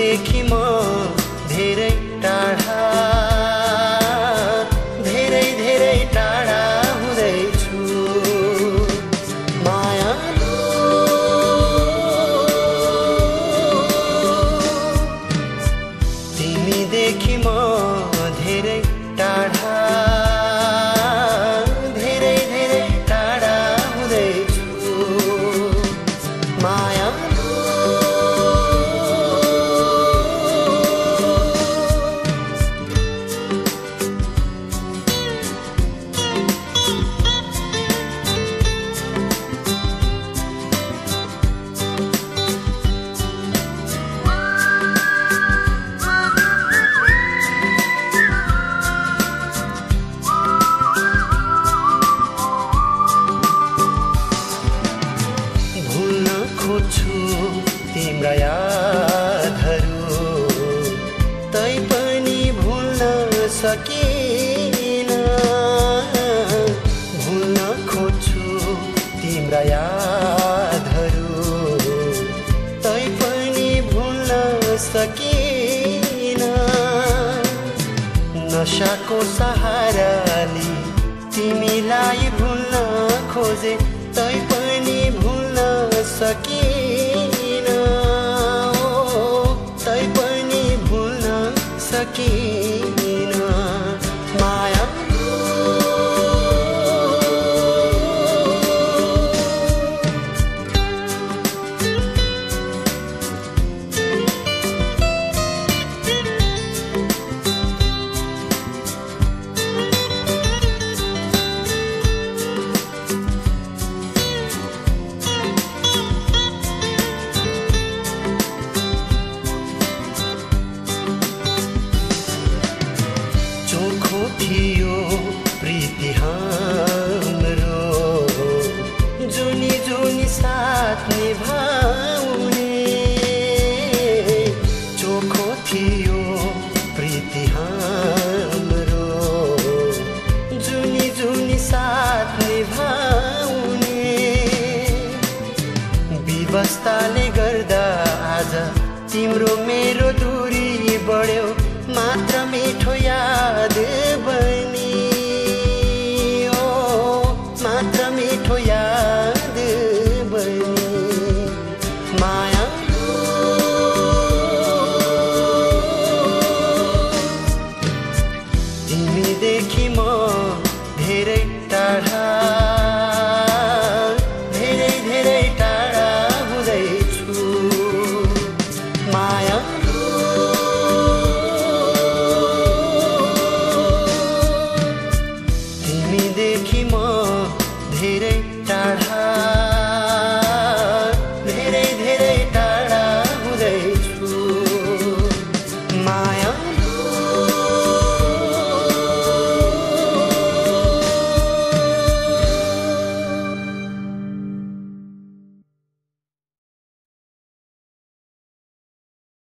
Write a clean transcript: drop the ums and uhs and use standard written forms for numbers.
तिमीदेखि म धेरै टाढा धेरै धेरै टाढा हुँदैछु मायालु तिमीदेखि म धेरै टाढा धेरै धेरै टाढा हुँदैछु मायालु खोज्छु तिम्रा यादहरू तैपनि भुल्न सकिन भुल्न खोज्छु तिम्रा यादहरू तैपनि भुल्न सकिन नशाको सहाराले तिमीलाई भुल्न खोजे तैपनि भुल्न सकिन तैपनि भुल्न सकिन मायालु चोखो थियो प्रीति हाम्रो जुनी जुनी साथ निभाउने चोखो थियो प्रीति हाम्रो जुनी जुनी साथ निभाउने व्यवस्थाले गर्दा आज तिम्रो मेरो दूरी बढ्यो मात्र मिठो याद बनियो मात्र मिठो याद बनियो मायालु तिमीदेखि म धेरै टाढा धेरै धेरै टाढा हुँदैछु मायालु तिमीदेखि म धेरै टाढा धेरै धेरै टाढा हुँदैछु मायालु